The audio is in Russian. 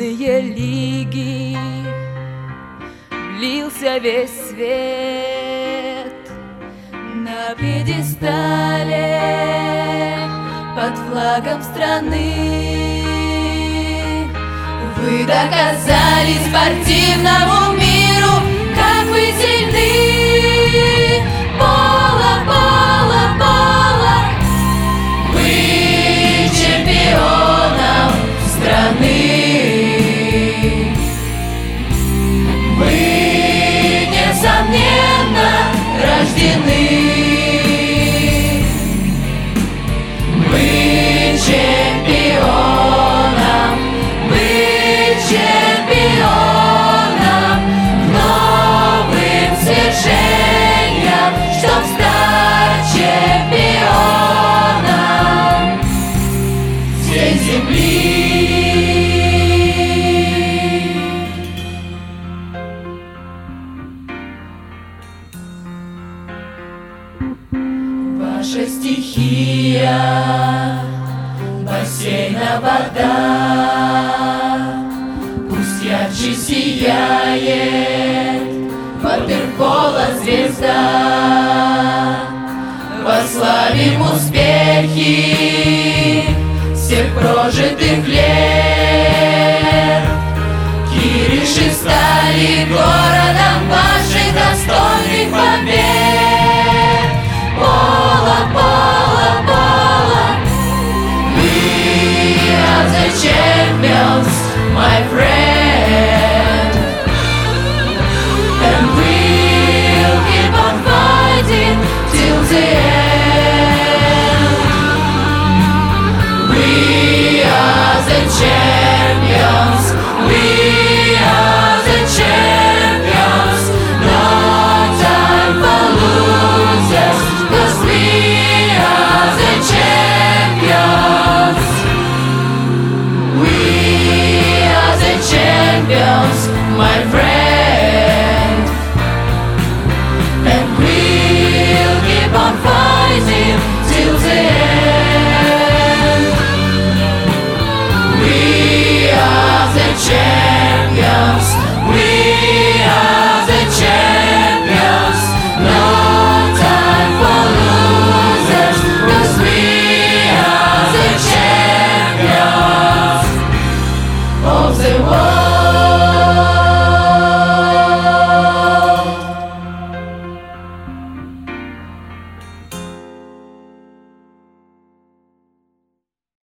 элитные лиги лился весь свет. На пьедестале под флагом страны вы доказали спортивному миру, как вы сильны. Поло, поло, поло, вы чемпионом страны. Вы, несомненно, рождены. Вы чемпионом, вы чемпионом, новым свершением, чтоб стать чемпионом всей земли. Ваша стихия, бассейна вода, пусть ярче сияет ватерполо звезда. Вославим успехи всех прожитых лет. Кириши стали городом ваших достойных побед. Поло, поло, поло, we are the champions, my friend, and we'll keep on fighting till the end. We are the champions, we are the champions, no time for losers, 'cause we are the champions. We are the champions, my friend, and we'll keep on fighting till the end. We are the champions, we are the champions, no time for losers, 'cause we are the champions of the world.